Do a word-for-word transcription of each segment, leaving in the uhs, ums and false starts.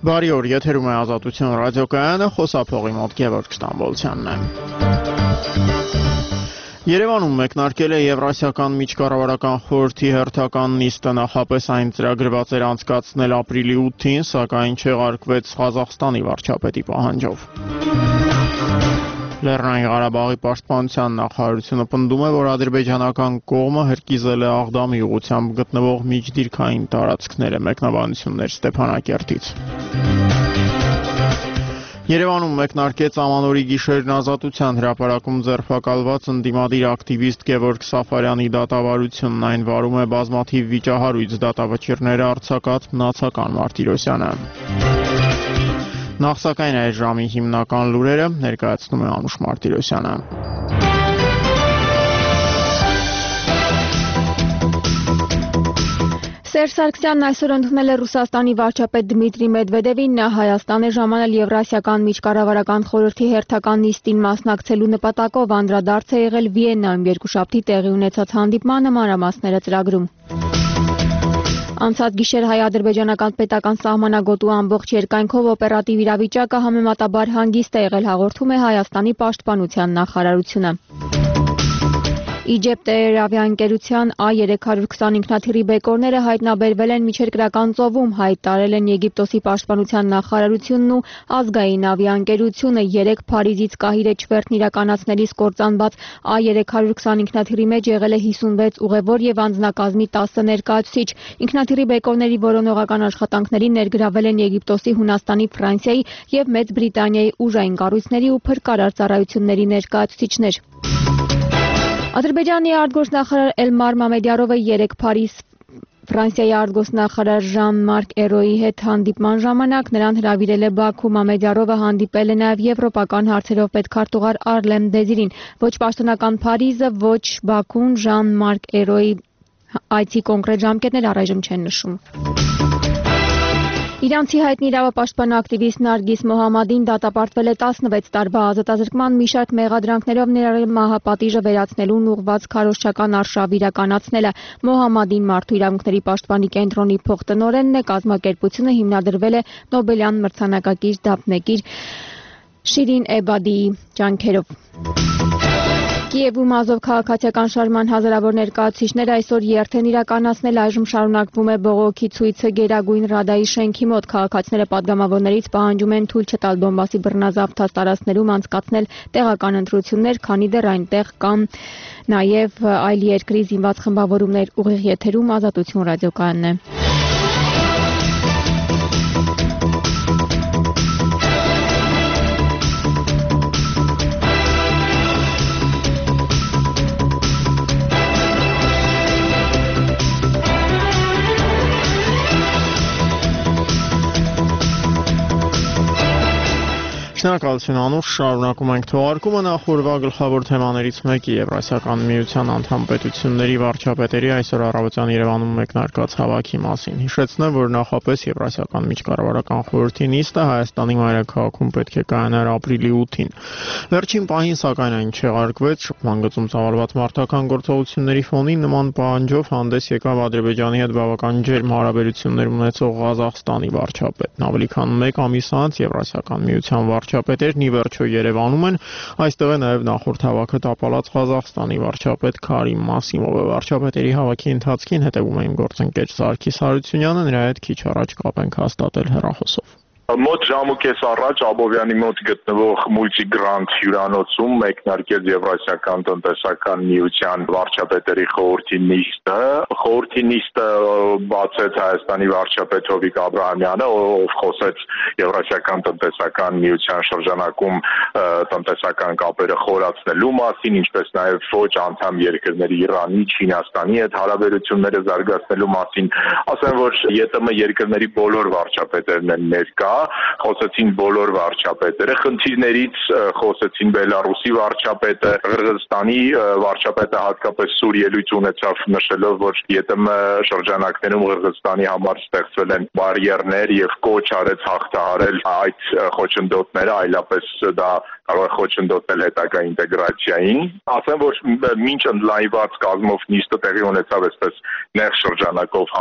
Բարի օր, եթերում է Ազատություն ռադիոկայանը, խոսափողի մոտ Գևորգ Ստամբոլցյանն է։ Երևանում մեկնարկել է Եվրասիական միջկառավարական խորհրդի հերթական նիստը, նախապես այն ծրագրված էր անցկացնել ապրիլի ութին, սակայն չեղարկվեց Ղազախստանի վարչապետի պահանջով։ Լեռնային Ղարաբաղի պաշտպանության նախարարությունը պնդում է, որ ադրբեջանական կողմը հրկիզել է Աղդամի ուղղությամբ գտնվող միջդիրքային տարածքները, մեկնաբանություններ Ստեփանակերտից։ Երևանում մեկնարկեց Ամանորի գիշերն ազատության հրապարակում ձերբակալված ընդդիմադիր ակտիվիստ Գևորգ Սաֆարյանի դատավարությունն, այն վարում է բազմաթիվ վիճահարույց դատավճիռները արձակած Մնացական Մարտիրոսյանը։ Նախ սակայն այս ժամի հիմնական լուրերը ներկայացնում է Անուշ Մարտիրոսյանը։ Սերժ Սարգսյանն այսօր ընդունել է Ռուսաստանի վարչապետ Դմիտրի Մեդվեդևին, նա Հայաստան է ժամանել Եվրասիական միջկառավարական խորհրդի հերթական նիստին մասնակցելու նպատակով, անդրադարձ է եղել Վիեննայում երկուշաբթի տեղի ունեցած հանդիպմանը, մանրամասները ծրագրում։ Անցած գիշեր հայ-ադրբեջանական պետական սահմանագոտու ամբողջ երկայնքով օպերատիվ իրավիճակը համեմատաբար հանգիստ է եղել, հաղորդում է Հայաստանի պաշտպանության նախարարությունը։ Իջիպտ ավիաընկերության A երեք հարյուր քսան ինքնաթիռի բեկորները հայտնաբերվել են Միջերկրական ծովում, հայտարարել են Եգիպտոսի պաշտպանության նախարարությունն ու ազգային ավիաընկերությունը։ Երեք Փարիզից Կահիրե չվերթն իրականացնելիս կործանված A երեք հարյուր քսան ինքնաթիռի մեջ եղել է հիսունվեց ուղևոր եւ անձնակազմի տասը ներկայացուցիչ։ Ինքնաթիռի բեկորների որոնողական աշխատանքներին ներգրավել են Եգիպտոսի, Հունաստանի, Ֆրանսիայի եւ Մեծ Բրիտանիայի ուժային կառույցների ու փրկարար ծառայությունների ներկայացուցիչներ։ Ադրբեջանի արտգործնախարար Էլմար Մամեդյարովը երեկ Փարիզ Ֆրանսիայի արտգործնախարար Ժան-Մարկ Էրոյի հետ հանդիպման ժամանակ նրան հրավիրել է Բաքու։ Մամեդյարովը հանդիպել է նաև եվրոպական հարցերով պետքարտուղար Արլեմ Դեզիրին։ Ոչ պաշտոնական Փարիզը, ոչ Բաքուն Ժան-Մարկ Էրոյի այցի կոնկրետ ժամկետներ առայժմ չեն նշում։ Իրանցի հայտնի իրավապաշտպան ակտիվիստ Նարգիս Մոհամմադին դատապարտվել է տասնվեց տարվա ազատազրկման մի շարք մեղադրանքներով, ներառյալ մահապատիժը վերացնելուն ուղղված քարոզչական արշավ իրականացնելը։ Մոհամմադին Մարդու իրավունքների պաշտպանի կենտրոնի փոխտնօրենն է, կազմակերպությունը հիմնադրվել է Նոբելյան մրցանակակիր դափնեկիր Շիրին Էբադիի ջանքերով։ Կիևում Ազով քաղաքացիական շարժման հազարավոր ներկայացուցիչներ այսօր երթ են իրականացնել, այժմ շարունակվում է բողոքի ցույցը Գերագույն Ռադայի շենքի մոտ։ Քաղաքացիները պատգամավորներից պահանջում են թույլ չտալ Դոնբասի բռնազավթած տարածքներում անցկացնել տեղական ընտրություններ, քանի դեռ այնտեղ կան նաև այլ երկրի զինված խմբավորումներ։ Ուղիղ եթերում Ազատություն ռադիոկայանն է։ Շնորհակալություն Անուշ, շարունակում ենք թողարկումը, նախորդ գլխավոր թեմաներից մեկի Եվրասիական միության անդամ պետությունների վարչապետերի այսօր առավոտյան Երևանում մեկնարկած հավաքի մասին։ Հիշեցնեմ, որ նախապես Եվրասիական միջկառավարական խորհրդի նիստը Հայաստանի մայրաքաղաքում պետք է կայանար ապրիլի ութին։ Վերջին պահին սակայն այն չեղարկվեց, շփման գծում ծավալված մարտական գործողությունների ֆոնին նման պահանջով հանդես եկավ Ադրբեջանի հետ բավական ջերմ հարաբերություններ ունեցող Ղազախստանի վարչապետն։ Ավելի քան մեկ ամիս անց Եվրասիական միության վարչապետերն ի վերջո Երևանում են, այստեղ է նաև նախորդ հավաքը տապալած Ղազախստանի վարչապետ Քարիմ Մասիմովը։ Վարչապետերի հավաքի ընթացքին հետևում է իմ գործընկեր Սարգիս Հարությունյանը, նրա հետ քիչ առաջ կապ ենք հաստատել հեռախոսով։ Մոտ ժամ ու կես առաջ Աբովյանի մոտ գտնվող Multigrant հյուրանոցում մեկնարկեց Եվրասիական տնտեսական միության վարչապետերի խորհրդի նիստը։ Խորհրդի նիստը բացեց Հայաստանի վարչապետ Հովիկ Աբրահամյանը, ով խոսեց Եվրասիական տնտեսական միության շրջանակում տնտեսական կապերը խորացնելու մասին, ինչպես նաև ոչ անդամ երկրների Իրանի, Չինաստանի հետ հարաբերությունները զարգացնելու մասին։ Ասեմ, որ ԵՏՄ երկրների բոլոր վարչապետերն են ներկա, խոսեցին բոլոր վարչապետերը, խնդիրներից խոսեցին Բելարուսի վարչապետը, Ղրղըզստանի վարչապետը հատկապես սուր ելույթ ունեցավ, նշելով, որ ԵՏՄ շրջանակներում Ղրղըզստանի համար ստեղծվել են բարիերներ եւ կոչ արեց հաղթահարել այդ խոչընդոտները, այլապես դա կարող է խոչընդոտել հետագա ինտեգրացիային։ Ասեմ, որ մինչ ընդլայնված կազմով նիստը տեղի ունեցավ այսպես նեղ շրջանակով հանդիպ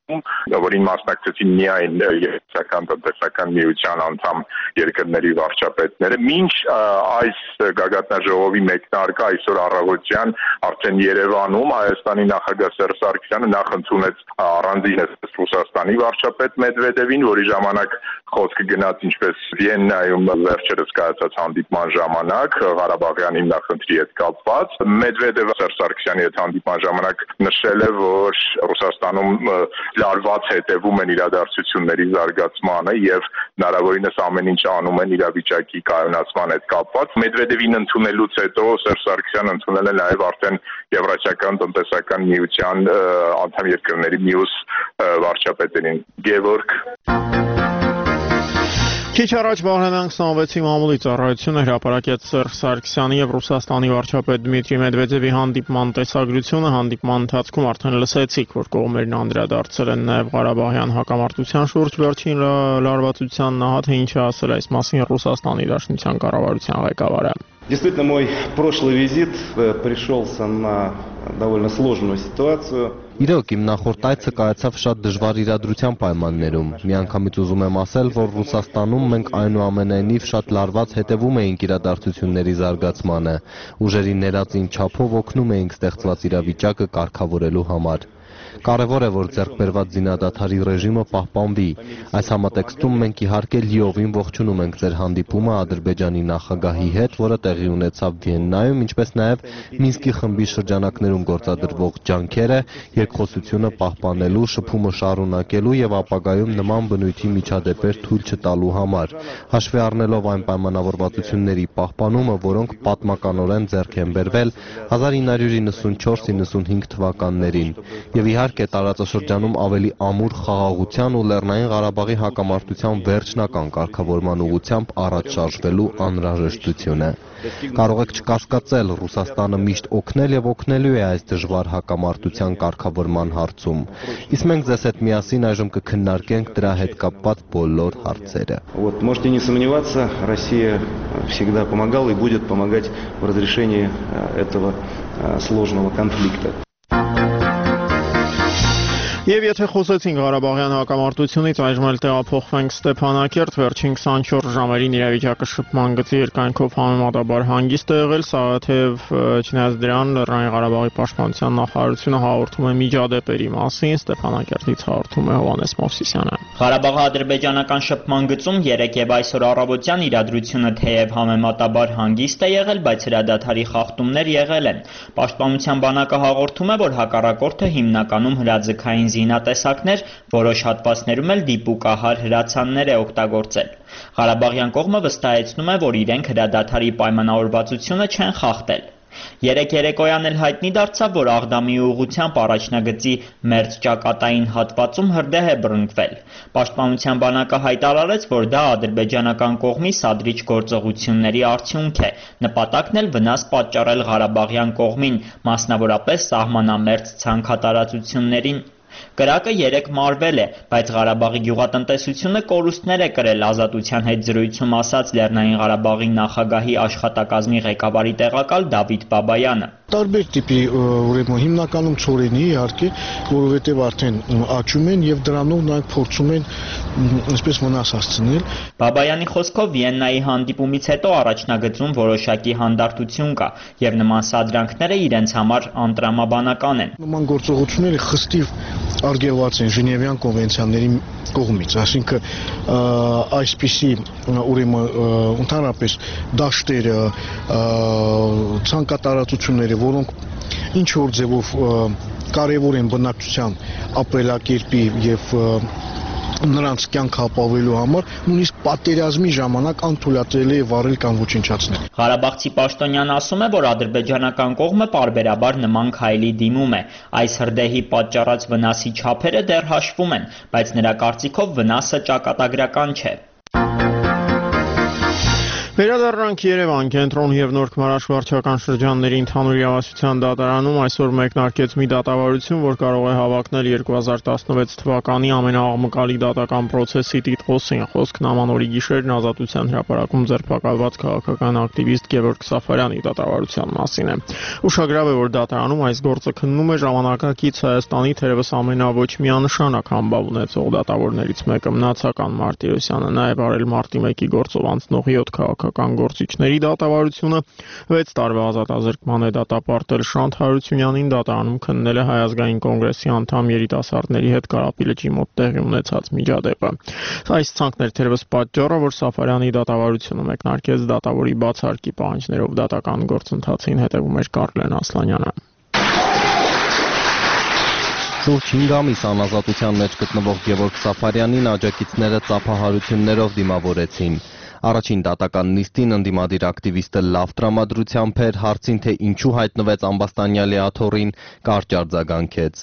որին մասնակցեցին միայն Եվրասիական տնտեսական միության անդամ երկրների վարչապետները։ Մինչ այս գագաթնաժողովի մեկնարկը այսօր առավոտյան արդեն Երևանում Հայաստանի նախագահ Սերժ Սարգսյանը նախ ընդունեց առանձին Ռուսաստանի վարչապետ Մեդվեդևին, որի ժամանակ խոսքը գնաց ինչպես Վիեննայում վերջերս կայացած հանդիպման ժամանակ Ղարաբաղյան հիմնախնդրի հետ կապված։ Մեդվեդևը Սերժ Սարգսյանի հետ հանդիպման ժամանակ նշել է, որ Ռուսաստանում լարված հետևում են իրադարձությունների զարգացմանը եւ հնարավորինս ամեն ինչ անում են իրավիճակի կայունացման հետ կապված։ Մեդվեդևին ընդունելուց հետո Սերժ Սարգսյանը ընդունել է նաեւ արդեն Եվրասիական տնտեսական միության անդամ երկրների մյուս վարչապետերին Գևորգ Քիչ առաջ Բարենան քսանվեցի մամուլի ծառայությունը հրապարակեց Սերժ Սարգսյանի եւ Ռուսաստանի վարչապետ Դմիտրի Մեդվեդևի հանդիպման տեսագրությունը։ Հանդիպման ընթացքում արդեն լսեցիք, որ կողմերն անդրադարձել են նաեւ Ղարաբաղյան հակամարտության շուրջ վերջին լարվածության նա թե ինչ ասել այս մասին Ռուսաստանի Դաշնության կառավարության ղեկավարը։ Действительно, мой прошлый визит пришелся на довольно сложную ситуацию. Իրոք իմ նախորդ այցը կայացավ շատ դժվար իրադրության պայմաններում։ Միանգամից ուզում եմ ասել, որ Ռուսաստանում մենք այնուամենայնիվ շատ լարված հետևում էինք իրադարձությունների զարգացմանը, ուժերի ներածին չափով օգնում էինք ստեղծված իրավիճակը կարգավորելու համար։ Կարևոր է, որ ձեռքբերված զինադադարի ռեժիմը պահպանվի։ Այս համատեքստում մենք իհարկե լիովին ողջունում ենք ձեր հանդիպումը Ադրբեջանի նախագահի հետ, որը տեղի ունեցավ Վիեննայում, ինչպես նաև Մինսկի խմբի շրջանակներում գործադրվող ջանքերը երկխոսությունը պահպանելու, շփումը շարունակելու եւ ապագայում նման բնույթի միջադեպեր թույլ չտալու համար, հաշվի առնելով այն պայմանավորվածությունների պահպանումը, որոնք պատմականորեն ձեռք են բերվել հազար ինը հարյուր իննսունչորս իննսունհինգ թվականներին, եւ իհարկե տարածաշրջանում ավելի ամուր խաղաղության ու Լեռնային Ղարաբաղի հակամարտության վերջնական կարգավորման ուղղությամբ առաջ շարժվելու անհրաժեշտությունը։ Կարող եք չկասկածել, Ռուսաստանը միշտ օգնել եւ օգնելու է այս դժվար հակամարտության կարգավորման հարցում։ Իսկ մենք ձեզ հետ միասին այժմ կքննարկենք դրա հետ կապված բոլոր հարցերը։ Вот, можете не сомневаться, Россия всегда помогала и будет помогать в разрешении этого сложного конфликта. Եվ եթե խոսեցինք Ղարաբաղյան հակամարտությունից, այժմ էլ տեղափոխվենք Ստեփանակերտ, վերջին քսանչորս ժամերին իրավիճակը շփման գծի երկայնքով համեմատաբար հանգիստ է եղել, սակայն չնայած դրան Լեռնային Ղարաբաղի պաշտպանության նախարարությունը հաղորդում է միջադեպերի մասին, Ստեփանակերտից հաղորդում է Հովհաննես Մովսիսյանը։ Ղարաբաղի ադրբեջանական շփման գծում երեկ եւ այսօր առավոտյան իրադրությունը թեև համեմատաբար հանգիստ է եղել, բայց հրադադարի խախտումներ եղել են։ Պաշտպանության բանակը հաղորդում է, որ հակառակորդը հիմնականում հրաձգային զինատեսակներ, որոշ հատվածներում էլ դիպուկահար հրացաններ է օգտագործել։ Ղարաբաղյան կողմը վստահեցնում է, որ իրենք հրադադարի պայմանավորվածությունը չեն խախտել։ Երեկ երեկոյան էլ հայտնի դարձավ, որ Աղդամի ուղղությամբ առաջնագծի մերձ ճակատային հատվածում հրդեհ է բռնկվել։ Պաշտպանության բանակը հայտարարեց, որ դա ադրբեջանական կողմի սադրիչ գործողությունների արդյունք է, նպատակն էլ վնաս պատճառել Ղարաբաղյան կողմին, մասնավորապես սահմանամերձ ցանքատարածություններին։ Կրակը երեկ մարվել է, բայց Ղարաբաղի գյուղատնտեսությունը կորուստներ է կրել, Ազատության հետ զրույցում ասաց Լեռնային Ղարաբաղի նախագահի աշխատակազմի ղեկավարի տեղակալ Դավիթ Բաբայանը։ Տարբեր տիպի ուրեմն հիմնականում ծորենի իհարկե, որովհետև արդեն աճում են եւ դրանով նրանք փորձում են այսպես վնաս հասցնել։ Բաբայանի խոսքով Վիեննայի հանդիպումից հետո առաջնագծում որոշակի հանդարտություն կա եւ նման սադրանքները իրենց համար անտրամաբանական են։ Նման գործողությունները խստիվ արգելված են Ժնևյան կոնվենցիաների կողմից, այսինքն այսպիսի ուրեմն ընդհանրապես դաշտերը, ցանկատարածությունները, որոնք ինչ որ ձևով կարևոր են բնակչության ապրելակերպի եւ նրանց կյանքը ապավելու համար նույնիսկ պատերազմի ժամանակ անթույլատրելի է վարել կամ ոչնչացնել։ Ղարաբաղցի պաշտոնյան ասում է, որ ադրբեջանական կողմը պարբերաբար նման քայլի դիմում է։ Այս հրդեհի պատճառած վնասի չափերը դեռ հաշվում են, բայց նրա կարծիքով վնասը ճակատագրական չէ։ Վերադառնանք Երևան, Կենտրոն եւ Նոր Քմարաշ վարչական շրջանների ընդհանուր իրավասության դատարանում այսօր մեկնարկեց մի դատավարություն, որ կարող է հավակնել երկու հազար տասնվեց թվականի ամենաաղմկալի դատական պրոցեսի տիտղոսին։ Խոսքն Ամանորի գիշերն Ազատության հրապարակում ձերբակալված քաղաքական ակտիվիստ Գևորգ Սաֆարյանի դատավարության մասին է։ Ուշագրավ է, որ դատարանում այս գործը քննում է ժամանակակից Հայաստանի թերևս ամենավոչ միանշանակ համբավ ունեցող դատավորներից մեկը Մնացական Մարտիրոսյանը, նաեւ արել մարտի մեկի գործով անցնող յոթ քաղաքական գործիչների դատավարությունը վեց տարվա ազատազրկման է դատապարտել Շանթ Հարությունյանին, դատարանում քննել է Հայ ազգային կոնգրեսի անդամ երիտասարդների հետ Կարապի լճի մոտ տեղի ունեցած միջադեպը։ Այս ցանկն էր թերևս պատճառը, որ Սաֆարյանի դատավարությունը մեկնարկեց դատավորի բացարկի պահանջներով դատական գործընթացին, հետևում էր Կարլեն Ասլանյանը։ Շուրջ հինգ ամիս անազատության մեջ գտնվող Գևորգ Սաֆարյանին աջակիցները ծափահարություններով դիմավորեցին։ Առաջին դատական նիստին ընդդիմադիր ակտիվիստը լավ տրամադրությամբ էր, հարցին թե ինչու հայտնվեց ամբաստանյալի աթոռին, կարճ արձագանքեց։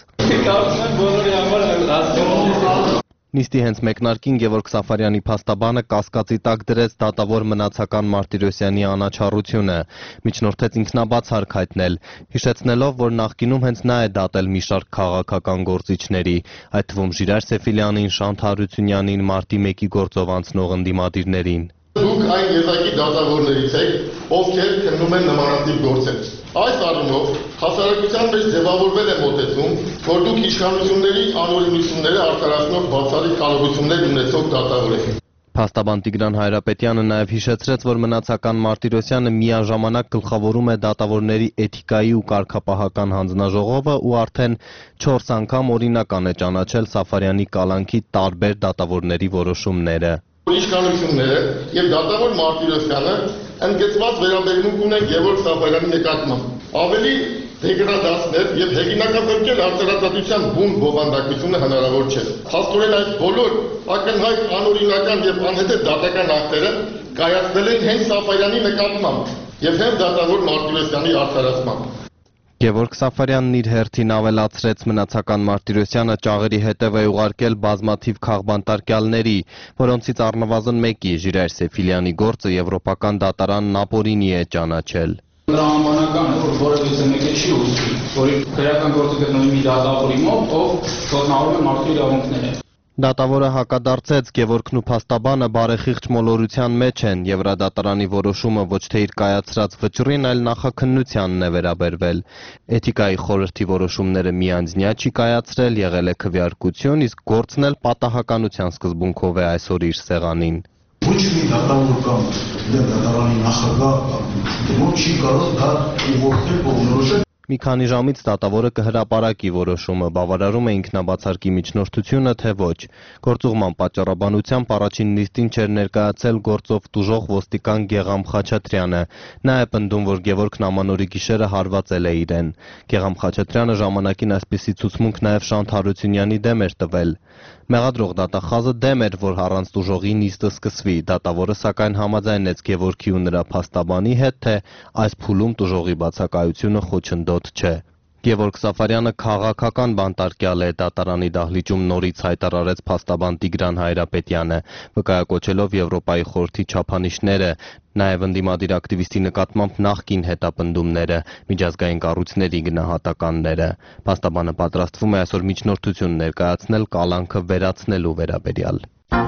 Նիստի հենց մեկնարկին Գևորգ Սաֆարյանի փաստաբանը կասկածի տակ դրեց դատավոր Մնացական Մարտիրոսյանի անաչառությունը, միջնորդեց ինքնաբացարկ հայտնել, հիշեցնելով, որ նախկինում հենց նա է դատել մի շարք քաղաքական գործիչների, այդ թվում Ժիրայր Սեֆիլյանին, Շանթ Հարությունյանին, մարտի մեկի գործով անցնող ընդդիմադիրներին։ Դուք այն եզակի դատավորներից եք, ովքեր քննում են նմանատիպ գործեր։ Այս առումով հասարակության մեջ ձևավորվել է մոտեցում, որ դուք իշխանությունների անօրինությունները արտարացնող բացառիկ կարողություններ ունեցող դատավոր եք։ Փաստաբան Տիգրան Հայրապետյանը նաև հիշեցրեց, որ Մնացական Մարտիրոսյանը միաժամանակ գլխավորում է դատավորների էթիկայի ու կարգապահական հանձնաժողովը ու արդեն չորս անգամ օրինական է ճանաչել Սաֆարյանի կալանքի տարբեր դատավորների որոշումները։ Իշխանությունները եւ դատավոր Մարտիրոսյանը ընդգծված վերաբերմունք ունեն Գևորգ Սաֆարյանի նկատմամբ։ Ավելի դեգրադացնել եւ հեղինակապետել արտարացության բուն բովանդակությունը հնարավոր չէ։ Փաստորեն այս բոլոր ակնհայտ անօրինական եւ անհետեթ դատական ակտերը կայացվել են հենց Սաֆարյանի նկատմամբ եւ հենց դատավոր Մարտիրոսյանի արտարացմամբ։ Գևորգ Սաֆարյանն իր հերթին ավելացրեց Մնացական Մարտիրոսյանը ճաղերի հետև է ուղարկել բազմաթիվ քաղբանտարկյալների, որոնցից առնվազն մեկի Ժիրայր Սեֆիլյանի գործը եվրոպական դատարան Նապոլինի է ճանաչել։ Նրա անվանական է, որ որևէ մեկը չի ուզում, որի քրեական գործը գտնվում մի դատավորի մոտ, ով ոտնահարում է մարդու իրավունքները։ Դատավորը հակադարձեց, Գևորգն ու փաստաբանը բարեխիղճ մոլորության մեջ են, Եվրադատարանի որոշումը ոչ թե իր կայացրած վճռին, այլ նախաքննությանն է վերաբերվել։ Էթիկայի խորհրդի որոշումները միանձնյա չի կայացրել, եղել է քվեարկություն, իսկ գործն էլ պատահականության սկզբունքով է այսօր իր սեղանին։ Ոչ մի դատավոր կամ դատարանի նախագահ դեմոն չի կարող դա ուղղորդել ու որոշել։ Մի քանի ժամից դատավորը կհրապարակի որոշումը, բավարարում է ինքնաբացարկի միջնորդությունը, թե ոչ։ Գործուղման պատճառաբանությամբ առաջին նիստին չէր ներկայացել գործով տուժող ոստիկան Գեգամ Խաչատրյանը։ Նա է պնդում, որ Գևորգն Ամանորի գիշերը հարվածել է իրեն։ Գեգամ Խաչատրյանը ժամանակին այսպիսի ցուցմունք նաև Շանթ Հարությունյանի դեմ էր տվել։ Մեղադրող դատախազը դեմ էր, որ առանց տուժողի նիստը սկսվի, դատավորը սակայն համաձայնեց Գևորգի ու նրա փաստաբանի հետ, թե այս փուլում տուժողի բացակայությունը խոչընդոտ չէ։ Գևորգ Սաֆարյանը քաղաքական բանտարկյալ է, դատարանի դահլիճում նորից հայտարարեց փաստաբան Տիգրան Հայրապետյանը, վկայակոչելով Եվրոպայի խորհրդի չափանիշները, նաև ընդդիմադիր ակտիվիստի նկատմամբ նախկին հետապնդումները, միջազգային կառույցների գնահատականները։ Փաստաբանը պատրաստվում է այսօր միջնորդություն ներկայացնել կալանքը վերացնելու վերաբերյալ։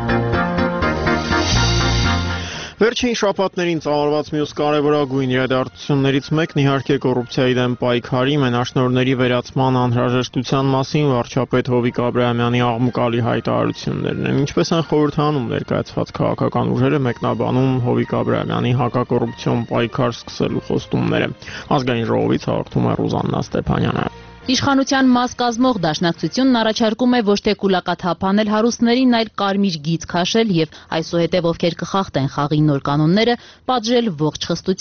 Վերջին շաբաթներին ծավալված մյուս կարևորագույն իրադարձություններից մեկն իհարկե կոռուպցիայի դեմ պայքարի, մենաշնորհների վերացման անհրաժեշտության մասին վարչապետ Հովիկ Աբրահամյանի աղմկալի հայտարարություններն են։ Ինչպես են խորհրդանում ներկայացված քաղաքական ուժերը մեկնաբանում Հովիկ Աբրահամյանի հակակոռուպցիոն պայքար սկսելու խոստումները։ Ազգային ժողովից հաղորդում է Ռուզաննա Ստեփանյանը։ Իշխանության մաս կազմող դաշնակցությունն առաջարկում է ոչ թե կուլակաթ հափանել հարուստներին, այլ կարմիր գիծ քաշել եւ այսուհետեւ ովքեր կխախտեն խաղի նոր կանոնները, պատժել ողջ խստությամբ։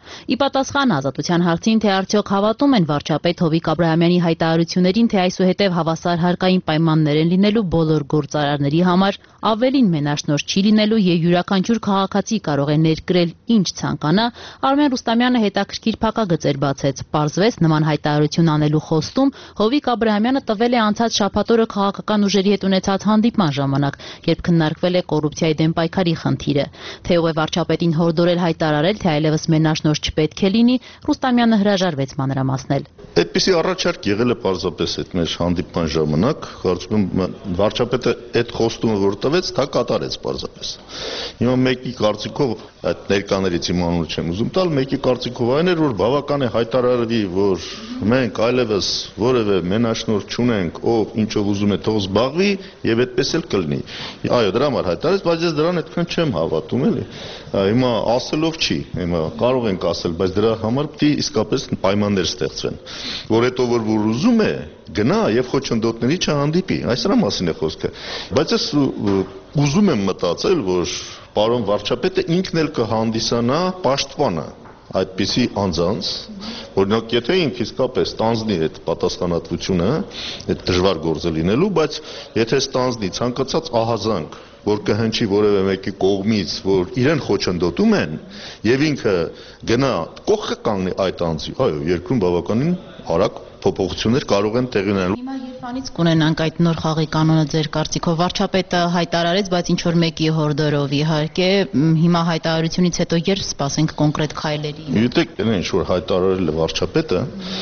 Ի պատասխան Ազատության հարցին, թե արդյոք հավատում են վարչապետ Հովիկ Աբրահամյանի հայտարարություններին, թե այսուհետև հավասար հարկային պայմաններ են լինելու բոլոր գործարարների համար, ավելին մենաշնորհ չի լինելու եւ յուրաքանչյուր քաղաքացի կարող է ներկրել ինչ ցանկանա, Արմեն Ռուստամյանը հետաքրքիր փակագծեր բացեց։ Պարզվեց նման հայտարարություն անելու խոստում Հովիկ Աբրահամյանը տվել է անցած շաբաթ օրը քաղաքական ուժերի հետ ունեցած հանդիպման ժամանակ, երբ քննարկվել է կոռուպցիայի դեմ պայքարի խնդիրը։ Թեև է վարչապետին հորդորել հայտարարել, թե այլևս մենաշնորհ չպետք է լինի, Ռուստամյանը հրաժարվեց մանրամասնել։ Այդպիսի առաջարկ եղել է պարզապես այդ մեր հանդիպման ժամանակ, կարծում եմ վարչապետը այդ խոստումը որ տվեց, դա կատարեց պարզապես։ Հիմա մեկի կարծիքով այդ ներկաներից իմանալու չեմ ուզում տալ, մեկի կարծիքով այն էր, որ բավական է հայտարարվի, որ մենք այլևս որևէ մենաշնորհ չունենք, ով ինչով ուզում է թող զբաղվի եւ այդպես էլ կլինի։ Այո, դրա համար հայտարարեց, բայց ես դրան այդքան չեմ հավատում էլի։ Հիմա ասելով չի, հիմա կարող ենք ասել, բայց դրա համար պիտի իսկապես պայմաններ ստեղծվեն, որ հետո որ որ ուզում է գնա եւ խոչընդոտների չհանդիպի, այս դրա մասին է խոսքը։ Բայց ես ուզում եմ մտածել, որ պարոն վարչապետը ինքն էլ կհանդիսանա պաշտպանը այդպիսի անձանց, օրինակ եթե ինք իսկապես ստանձնի այդ պատասխանատվությունը, այդ դժվար գործը լինելու, բայց եթե ստանձնի ցանկացած ահազանգ, որ կհնչի որևէ մեկի կողմից, որ իրեն խոչընդոտում են, եւ ինքը գնա կողքը կանգնի այդ անձի, այո, երկրում բավականին արագ փոփոխություններ կարող են տեղի ունենալ։ Հիմա երբանից կունենանք այդ նոր խաղի կանոնը ձեր կարծիքով, վարչապետը հայտարարեց, բայց ինչ որ մեկի հորդորով իհարկե, հիմա հայտարարությունից հետո երբ սպասենք կոնկրետ քայլերի։ Գիտեք, ինչ որ հայտարարել է վարչապետը,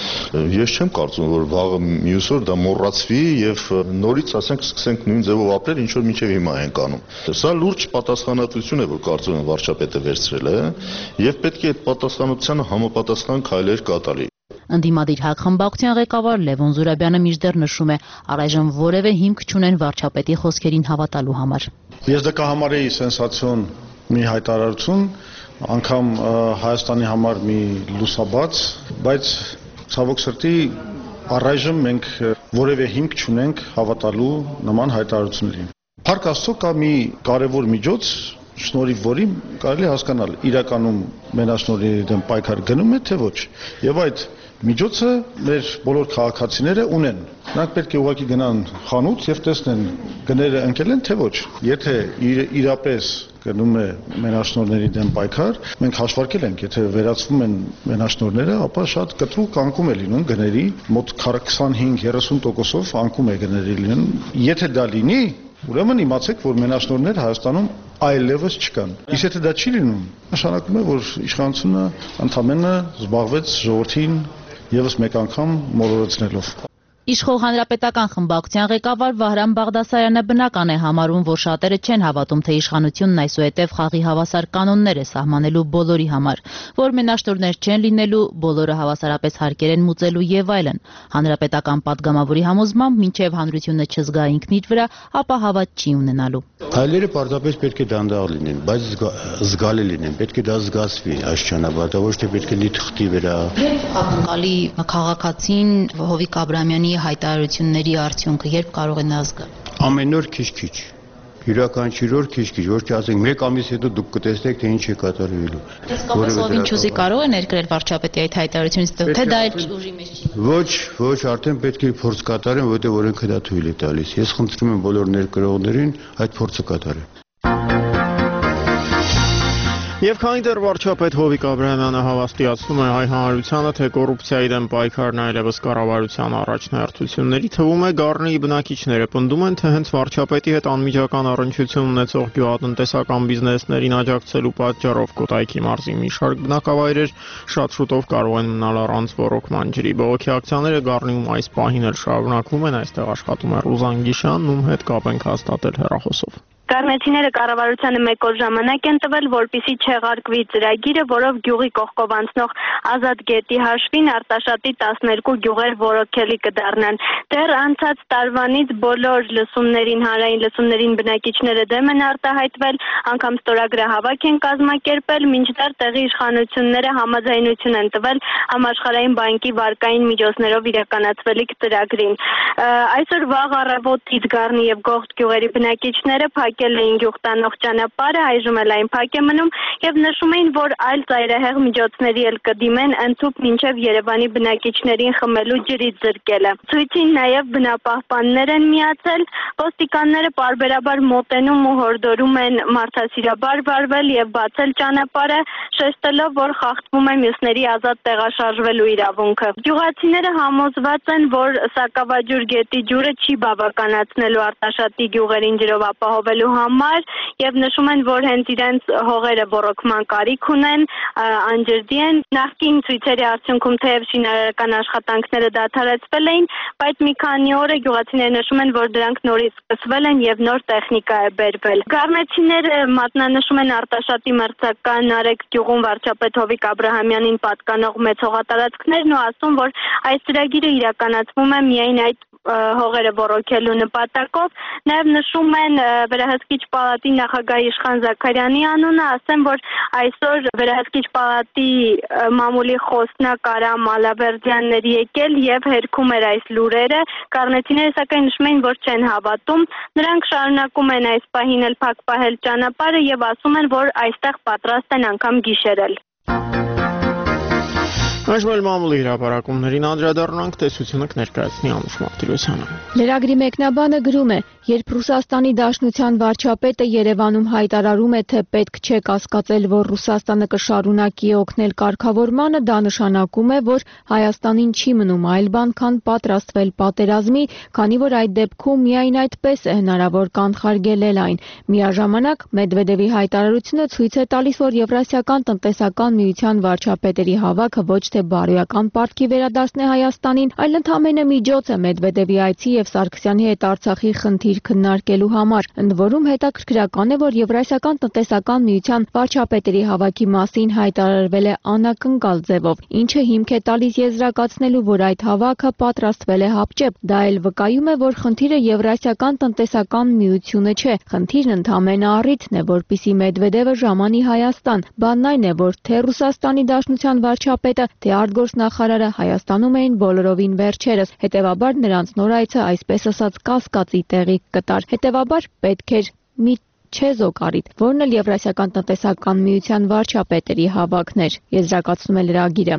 ես չեմ կարծում, որ վաղը մյուս օր դա մոռացվի եւ նորից ասենք սկսենք նույն ձևով ապրել, ինչ որ մինչեւ հիմա ենք անում։ Սա լուրջ պատասխանատվություն է, որ կարծում եմ վարչապետը վերցրել է եւ պետք է այդ պատասխանատվությանը համապատասխան քայլեր կատարի։ Ընդդիմադիր հակխմբակցության ղեկավար Լևոն Զուրաբյանը մինչդեռ նշում է, առայժմ որևէ հիմք չունեն վարչապետի խոսքերին հավատալու համար։ Ես դա կհամարեի սենսացիոն մի հայտարարություն, անգամ Հայաստանի համար մի լուսաբաց, բայց ցավոք սրտի առայժմ մենք որևէ հիմք չունենք հավատալու նման հայտարարություններին։ Փառք Աստծո կա մի կարևոր միջոց, շնորհիվ որի կարելի հասկանալ իրականում մենաշնորհերի դեմ պայքար գնում է թե ոչ։ Եվ այդ միջոցը մեր բոլոր քաղաքացիները ունեն։ Նրանք պետք է ուղղակի գնան խանութ եւ տեսնեն գները ընկել են թե ոչ։ Եթե իրապես գնում է մենաշնորհների դեմ պայքար, մենք հաշվարկել ենք, եթե վերացվում են մենաշնորհները, ապա շատ կտրուկ անկում է լինում գների, մոտ քսանհինգ երեսուն տոկոսով անկում է գների լինում։ Եթե դա լինի, ուրեմն իմացեք, որ մենաշնորհներ Հայաստանում այլևս չկան։ Իսկ եթե դա չի լինում, նշանակում է, որ իշխանությունը ընդամենը զբաղվեց ժողովրդին եւս մեկ անգամ մոլորեցնելով։ Իշխող հանրապետական խմբակցության ղեկավար Վահրամ Բաղդասարյանը բնական է համարում, որ շատերը չեն հավատում, թե իշխանությունն այսուհետև խաղի հավասար կանոններ է սահմանելու բոլորի համար, որ մենաշնորհներ չեն լինելու, բոլորը հավասարապես հարկեր են մուծելու եւ այլն։ Հանրապետական падգամավորի համոզմամբ, մինչեւ հանրությունը չզգա ինքն իր վրա, ապա հավատ չի ունենալու։ Քայլերը պարզապես պետք է դանդաղ լինեն, բայց զգալի լինեն, պետք է դա զգացվի այս ճանապարհը, ոչ թե պետք է լի թղթի վրա։ Ակնկալի քաղաքացին Հովիկ Աբրահամյանի հայտարարությունների արդյունքը երբ կարող է նա զգալ։ Ամեն օր քիչ-քիչ, յուրաքանչյուր օր քիչ-քիչ, ոչ թե ասենք մեկ ամիս հետո դուք կտեսնեք, թե ինչ է կատարվելու։ Իսկապես ով ինչ ուզի կարող է ներկրել վարչապետի այդ հայտարարությունից, թե դա էլ ուժի մեջ չի։ Ոչ, ոչ, արդեն պետք է փորձ կատարեն, որտեղ օրենքը դա թույլ է տալիս։ Ես խնդրում եմ բոլոր ներկրողներին այդ փորձը կատարել։ Եվ քանի դեռ վարչապետ Հովիկ Աբրահամյանը հավաստիացնում է հայ հանրությանը, թե կոռուպցիայի դեմ պայքարն այլևս կառավարության առաջնահերթությունների թվում է, Գառնիի բնակիչները պնդում են, թե հենց վարչապետի հետ անմիջական առնչություն ունեցող գյուղատնտեսական բիզնեսներին աջակցելու պատճառով Կոտայքի մարզի մի շարք բնակավայրեր շատ շուտով կարող են մնալ առանց ոռոգման ջրի։ Բողոքի ակցիաները Գառնիում այս պահին էլ շարունակվում են, այստեղ աշխատում է Ռուզան Գիշյանն, ում հետ կապ ենք հաստատել հեռախոսով։ Գառնեցիները կառավարությանը մեկ օր ժամանակ են տվել, որպեսզի չեղարկվի ծրագիրը, որով գյուղի կողքով անցնող Ազատ գետի հաշվին Արտաշատի տասներկու գյուղեր ոռոգելի կդառնան։ Դեռ անցած տարվանից բոլոր լսումներին, հանրային լսումներին բնակիչները դեմ են արտահայտվել, անգամ ստորագրահավաք են կազմակերպել, մինչդեռ տեղի իշխանությունները համաձայնություն են տվել Համաշխարհային բանկի վարկային միջոցներով իրականացվելիք ծրագրին։ Այսօր վաղ առավոտից Գառնի եւ Գողթ գյուղերի բնակիչները փակել էին գյուղ տանող ճանապարհը, այժմ էլ այն փակ է մնում եւ նշում էին, որ այլ ծայրահեղ միջոցների էլ կդիմեն ընդհուպ մինչեւ Երևանի բնակիչներին խմելու ջրից զրկելը։ Ցույցին նաեւ բնապահպաններ են միացել, ոստիկանները պարբերաբար մոտենում ու հորդորում են մարդասիրաբար վարվել եւ բացել ճանապարհը, շեշտելով, որ խախտվում է մյուսների ազատ տեղաշարժվելու իրավունքը։ Գյուղացիները համոզված են, որ Սակավաջուր գետի ջուրը չի բավականացնելու Արտաշատի գյուղերին ջրով ապահովելու համար եւ նշում են, որ հենց իրենց հողերը ռոռոկման կարիք ունեն, անջրդի են։ Նախկին ցույցերի արդյունքում թեև շինարարական աշխատանքները դադարեցվել էին, բայց մի քանի օր է գյուղացիները նշում են, որ դրանք նորից սկսվել են եւ նոր տեխնիկա է բերվել։ Գառնեցիները մատնանշում են Արտաշատի մրցական Արեգ գյուղում վարչապետ Հովիկ Աբրահամյանին պատկանող մեծ հողատարածքներն ու ասում, որ այս ծրագիրը իրականացվում է միայն այդ հողերը ռոռոկելու նպատակով։ Նաև նշում են վերահսկիչ պալատի նախագահ Իշխան Զաքարյանի անունը, ասեմ, որ այսօր վերահսկիչ պալատի մամուլի խոսնակ Արամ Ալավերդյանն էր եկել եւ հերքում էր այս լուրերը։ Կառնեցիները սակայն նշում են, որ չեն հավատում։ Նրանք շարունակում են այս պահին էլ փակ պահել ճանապարհը եւ ասում են, որ այստեղ պատրաստ են անգամ գիշերել։ Այժմ էլ մամուլի հրապարակումներին անդրադառնանք, տեսությունը կներկայացնի Անուշ Մարտիրոսյանը։ Լրագրի մեկնաբանը գրում է. երբ Ռուսաստանի Դաշնության վարչապետը Երևանում հայտարարում է, թե պետք չէ կասկածել, որ Ռուսաստանը կշարունակի օգնել կարգավորմանը, դա նշանակում է, որ Հայաստանին չի մնում այլ բան, քան պատրաստվել պատերազմի, քանի որ այդ դեպքում միայն այդպես է հնարավոր կանխարգելել այն։ Միաժամանակ Մեդվեդևի հայտարարությունը ցույց է տալիս, որ Եվրասիական տնտեսական միության վարչապետերի հավաքը ոչ թե բարոյական պարտքի վերադարձն է Հայաստանին, այլ ընդամենը միջոց է Մեդվեդևի այցի եւ Սարգսյանի հետ Արցախի խնդիր քննարկելու համար։ Ընդ որում հետաքրքրական է, որ Եվրասիական տնտեսական միության վարչապետերի հավաքի մասին հայտարարվել է անակնկալ ձևով, ինչը հիմք է տալիս եզրակացնելու, որ այդ հավաքը պատրաստվել է հապճեպ։ Դա էլ վկայում է, որ խնդիրը Եվրասիական տնտեսական միությունը չէ, խնդիրն ընդամենը առիթն է, որպիսի Մեդվեդևը ժամանի Հայաստան։ Բանն այն է, որ թե Ռուսաստանի Դաշնության վարչապետը, թե արտգործնախարարը Հայաստանում էին բոլորովին վերջերս, հետևաբար նրանց նոր այցը այսպես ասած կասկածի տեղի կտար։ Հետևաբար պետք էր մի չեզոք առիթ, որն էլ Եվրասիական տնտեսական միության վարչապետերի հավաքն էր, եզրակացնում է լրագիրը։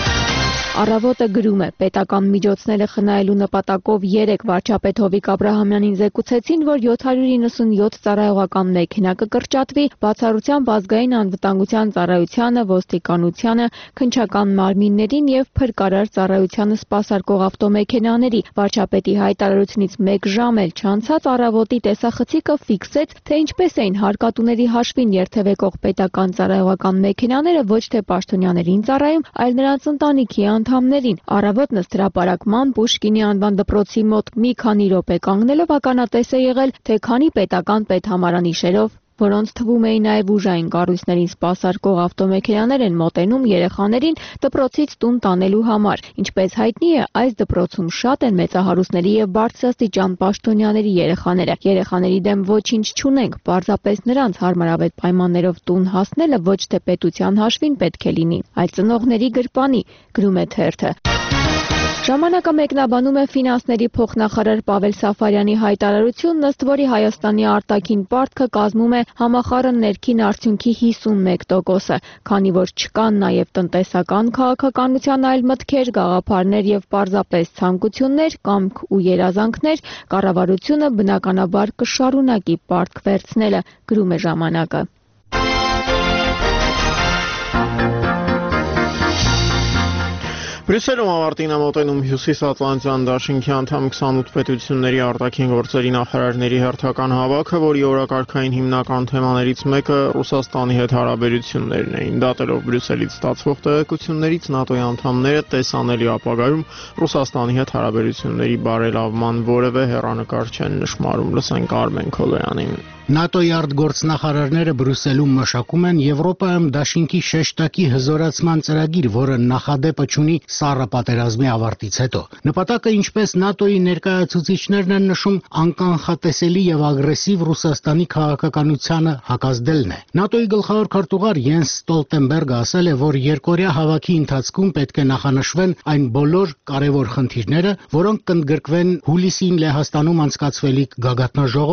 Առավոտը գրում է. պետական միջոցները խնայելու նպատակով երեկ վարչապետ Հովիկ Աբրահամյանին զեկուցեցին, որ յոթ հարյուր իննսունյոթ ծառայողական մեքենա կկրճատվի, բացառությամբ ազգային անվտանգության ծառայությանը, ոստիկանությանը, քննչական մարմիններին եւ փրկարար ծառայությանը սպասարկող ավտոմեքենաների։ Վարչապետի հայտարարությունից մեկ ժամ էլ չանցած առավոտի տեսախցիկը ֆիքսեց, թե ինչպես էին հարկատուների հաշվին երթևեկող պետական ծառայողական մեքենաները ոչ թե պաշտոնյաներին ծառայում, այլ նրանց ընտանիքի անդամներին։ Առավոտն ըստ հրապարակման Պուշկինի անվան դպրոցի մոտ մի քանի րոպե կանգնելով ականատես է եղել, թե քանի պետական պետհամարանիշերով, որոնց թվում էին նաև ուժային կառույցներին սպասարկող ավտոմեքենաներ են մոտենում երեխաներին դպրոցից տուն տանելու համար։ Ինչպես հայտնի է, այս դպրոցում շատ են մեծահարուստների եւ բարձրաստիճան պաշտոնյաների երեխաները։ Երեխաների դեմ ոչինչ չունենք, պարզապես նրանց հարմարավետ պայմաններով տուն հասնելը ոչ թե պետության հաշվին պետք է լինի, այլ ծնողների գրպանի, գրում է թերթը։ Ժամանակը մեկնաբանում է ֆինանսների փոխնախարար Պավել Սաֆարյանի հայտարարությունն, ըստ որի Հայաստանի արտաքին պարտքը կազմում է համախառն ներքին արդյունքի հիսունմեկ տոկոսը, քանի որ չկան նաև տնտեսական քաղաքականության այլ մտքեր, գաղափարներ եւ պարզապես ցանկություններ, կամք ու երազանքներ, կառավարությունը բնականաբար կշարունակի պարտք վերցնելը, գրում է ժամանակը։ Բրյուսելում ավարտին է մոտենում Հյուսիսատլանտյան դաշինքի անդամ քսանութ պետությունների արտաքին գործերի նախարարների հերթական հավաքը, որի օրակարգային հիմնական թեմաներից մեկը Ռուսաստանի հետ հարաբերություններն էին։ Դատելով Բրյուսելից ստացվող տեղեկություններից ՆԱՏՕ-ի անդամները տեսանելի ապագայում Ռուսաստանի հետ հարաբերությունների բարելավման որևէ հեռանկար չեն նշмарում։ Լսենք Արմեն Քոլոյանին։ ՆԱՏՕ-ի արտգործնախարարները Բրյուսելում մշակում են Եվրոպայում դաշինքի շեշտակի հզորացման ծրագիր, որը նախադեպը չունի սառը պատերազմի ավարտից հետո։ Նպատակը, ինչպես ՆԱՏՕ-ի ներկայացուցիչներն են նշում, անկանխատեսելի եւ ագրեսիվ Ռուսաստանի քաղաքականությանը հակազդելն է։ ՆԱՏՕ-ի գլխավոր քարտուղար Յենս Ստոլտենբերգը ասել է, որ երկօրյա հավաքի ընթացքում պետք է նախանշվեն այն բոլոր կարևոր խնդիրները, որոնք կընդգրկվեն հուլիսին Լեհաստանում անցկացվելիք գագաթնաժողովում։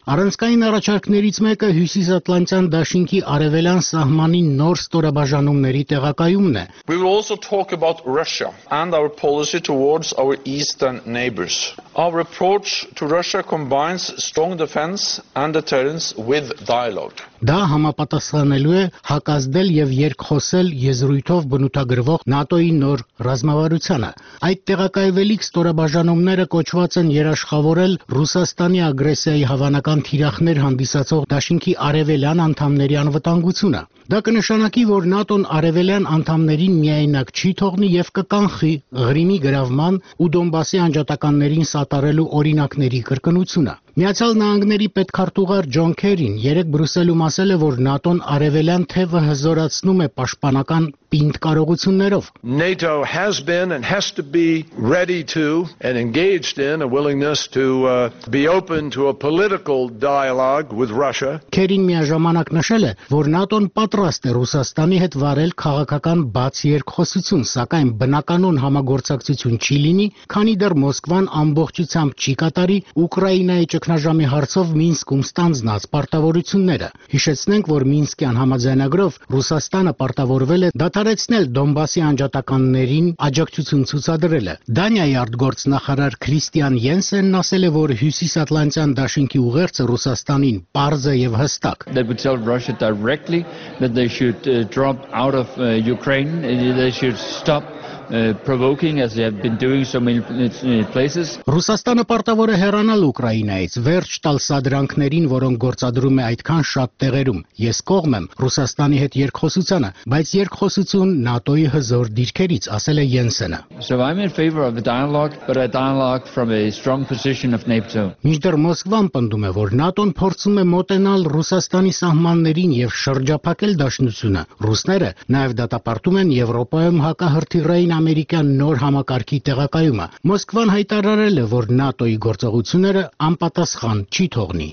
Առանցքային առաջարկներից մեկը Հյուսիսատլանտյան դաշինքի արևելյան սահմանի նոր ստորաբաժանումների տեղակայումն է։ We will also talk about Russia and our policy towards our eastern neighbors. Our approach to Russia combines strong defense and deterrence with dialogue. Դա համապատասխանելու է հակազդել եւ երկխոսել եզրույթով բնութագրվող ՆԱՏՕ-ի նոր ռազմավարությանը։ Այդ տեղակայվելիք ստորաբաժանումները կոչված են երաշխավորել Ռուսաստանի ագրեսիայի հավանական թիրախներ հանդիսացող դաշինքի արևելյան անդամների անվտանգությունը։ Դա կնշանակի, որ ՆԱՏՕ-ն արևելյան անդամներին միայնակ չի թողնի եւ կկանխի Ղրիմի գրավման ու Դոնբասի անջատականներին սատարելու օրինակների կրկնությունը։ Միացյալ Նահանգների պետքարտուղար Ջոն Քերին երեկ Բրյուսելում ասել է, որ ՆԱՏՕ-ն արևելյան թևը հզորացնում է պաշտպանական պինդ կարողություններով։ NATO has been and has to be ready to and engaged in a willingness to uh, be open to a political dialogue with Russia. Քերին միաժամանակ նշել է, որ ՆԱՏՕ-ն պատրաստ է Ռուսաստանի հետ վարել քաղաքական բաց երկխոսություն, սակայն բնականon համագործակցություն չի լինի, քանի դեռ Մոսկվան ամբողջությամբ չի կատարի Ուկրաինայի ճգնաժամի հարցով Մինսկում ստանձնած պարտավորությունները։ Հիշեցնենք, որ Մինսկյան համաձայնագրով Ռուսաստանը պարտավորվել է դադարեցնել Դոնբասի անջատականներին աջակցություն ցուցադրելը։ Դանիայի արտգործնախարար Քրիստիան Յենսենն ասել է, որ Հյուսիսատլանտյան դաշինքի ուղերձը Ռուսաստանին պարզ է եւ հստակ։ They would tell Russia directly that they should uh, drop out of uh, Ukraine, uh, they should stop Uh, provoking as they have been doing so many places. Ռուսաստանը պարտավոր է հեռանալ Ուկրաինայից, վերջ տալ սադրանքներին, որոնք գործադրում է այդքան շատ տեղերում։ Ես կողմ եմ Ռուսաստանի հետ երկխոսությանը, բայց երկխոսություն ՆԱՏՕ-ի հզոր դիրքերից, ասել է Յենսենը։ So I'm in favor of a dialogue, but a dialogue from a strong position of NATO. Մինչդեռ Մոսկվան պնդում է, որ ՆԱՏՕ-ն փորձում է մոտենալ Ռուսաստանի սահմաններին եւ շրջափակել դաշնությունը։ Ռուսները նաեւ դատապարտում են Եվրոպայում հակահրթիռային ամերիկյան նոր համակարգի տեղակայումը։ Մոսկվան հայտարարել է, որ ՆԱՏՕ-ի գործողությունները անպատասխան չի թողնի։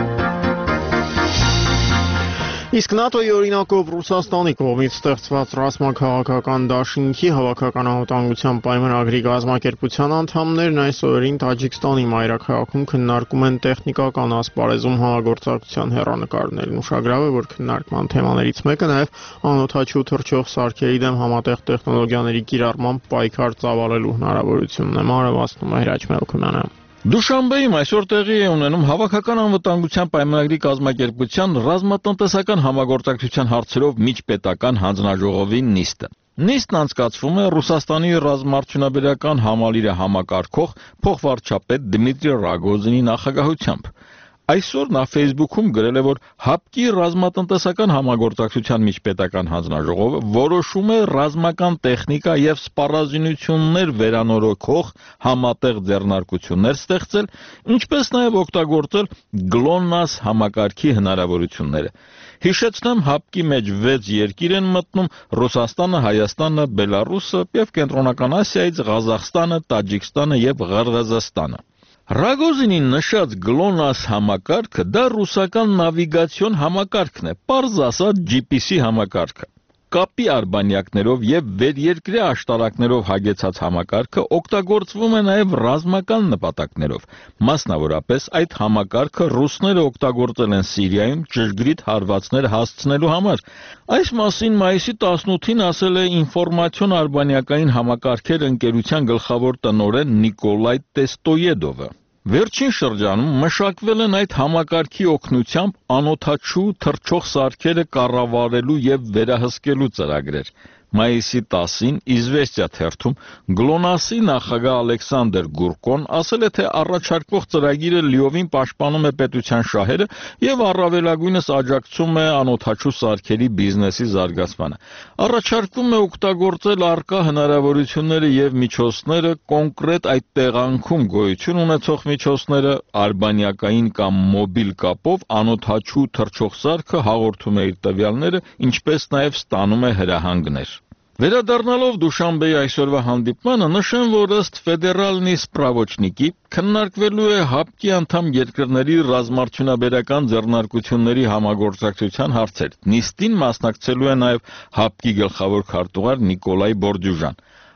Իսկ ՆԱՏՕ-ի օրինակով Ռուսաստանի կողմից ստեղծված ռազմաքաղաքական դաշինքի հավաքական անվտանգության պայմանագրի կազմակերպության անդամներն այս օրերին Տաջիկստանի մայրաքաղաքում քննարկում են տեխնիկական ասպարեզում համագործակցության հեռանկարներն։ Ուշագրավ է, որ քննարկման թեմաներից մեկը նաև անօդաչու թռչող սարքերի դեմ համատեղ տեխնոլոգիաների կիրառման պայքար ծավալելու հնարավորությունն է։ Մանրամասնում է Հրաչ Մելքումյանը։ Դուշանբեում այսօր տեղի է ունենում հավաքական անվտանգության պայմանագրի կազմակերպության ռազմատնտեսական համագործակցության հարցերով միջպետական հանձնաժողովի նիստը։ Նիստն անցկացվում է Ռուսաստանի ռազմաարդյունաբերական համալիրը համակարգող փոխվարչապետ Դմիտրի Ռագոզինի նախագահությամբ։ Այսօր նա Facebook-ում գրել է, որ ՀԱՊԿ-ի ռազմատնտեսական համագործակցության միջպետական հանձնաժողովը որոշում է ռազմական տեխնիկա եւ սպառազինություններ վերանորոգող համատեղ ձեռնարկություններ ստեղծել, ինչպես նաեւ օգտագործել GLONASS համակարգի հնարավորությունները։ Հիշեցնեմ, ՀԱՊԿ-ի մեջ վեց երկիր են մտնում Ռուսաստանը, Հայաստանը, Բելարուսը եւ Կենտրոնական Ասիայից Ղազախստանը, Տաջիկստանը եւ Ղրղըզստանը։ Ռագոզինի նշած GLONASS համակարգը դա ռուսական նավիգացիոն համակարգն է, պարզ ասած G P S համակարգը։ Կապի արբանյակներով եւ վերերկրյա աշտարակներով հագեցած համակարգը օգտագործվում է նաեւ ռազմական նպատակներով։ Մասնավորապես այդ համակարգը ռուսները օգտագործել են Սիրիայում ճշգրիտ հարվածներ հասցնելու համար։ Այս մասին մայիսի տասնութին ասել է ինֆորմացիոն արբանյակային համակարգեր ընկերության գլխավոր տնօրեն Նիկոլայ Տեստոյեդովը։ Վերջին շրջանում մշակվել են այդ համակարգի օգնությամբ անօդաչու թռչող սարքերը կառավարելու եւ վերահսկելու ծրագրեր։ Մայիսի տասին Իզվեստիա թերթում GLONASS-ի նախագահ Ալեքսանդր Գուրկոն ասել է, թե առաջարկվող ծրագիրը լիովին պաշտպանում է պետության շահերը եւ առավելագույնս աջակցում է անօդաչու սարքերի բիզնեսի զարգացմանը։ Առաջարկվում է օգտագործել առկա հնարավորությունները եւ միջոցները կոնկրետ այդ տեղանքում գոյություն ունեցող միջոցները արբանյակային կամ մոբիլ կապով անօդաչու թռչող սարքը հաղորդում է իր տվյալները, ինչպես նաեւ ստանում է հրահանգներ։ Վերադառնալով Դուշանբեի այսօրվա հանդիպմանը, նշեմ, որ ըստ ֆեդերալնի սպրավոչնիկի քննարկվելու է ՀԱՊԿ-ի անդամ երկրների ռազմաարդյունաբերական ձեռնարկությունների համագործակցության հարցեր։ Նիստին մասնակցելու է նաև ՀԱՊԿ-ի գլխավոր քարտուղար Նիկոլայ Բորդյուժան։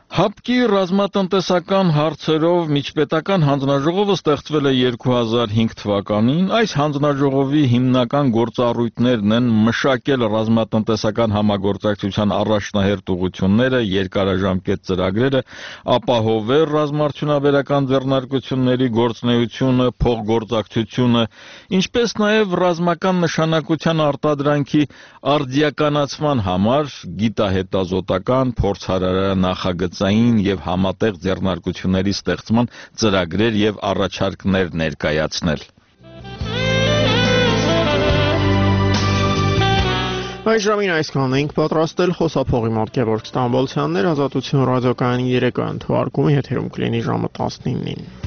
Հապկի ռազմատնտեսական հարցերով միջպետական հանձնաժողովը ստեղծվել է երկու հազար հինգ թվականին։ Այս հանձնաժողովի հիմնական գործառույթներն են մշակել ռազմատնտեսական համագործակցության առաջնահերթ ուղղությունները, երկարաժամկետ ծրագրերը, ապահովել ռազմաարդյունաբերական ձեռնարկությունների գործունեությունը, փոխգործակցությունը, ինչպես նաև ռազմական նշանակության արտադրանքի արդիականացման համար գիտահետազոտական, փորձարարական նախագծային եւ համատեղ ձեռնարկությունների ստեղծման ծրագրեր եւ առաջարկներ ներկայացնել։ Այս ժամին այսքանն ենք պատրաստել խոսափողի մոտ Գևորգ Ստամբոլցյաններ, Ազատություն ռադիոկայանի երեկոյան թողարկումը եթերում կլինի ժամը տասնինին։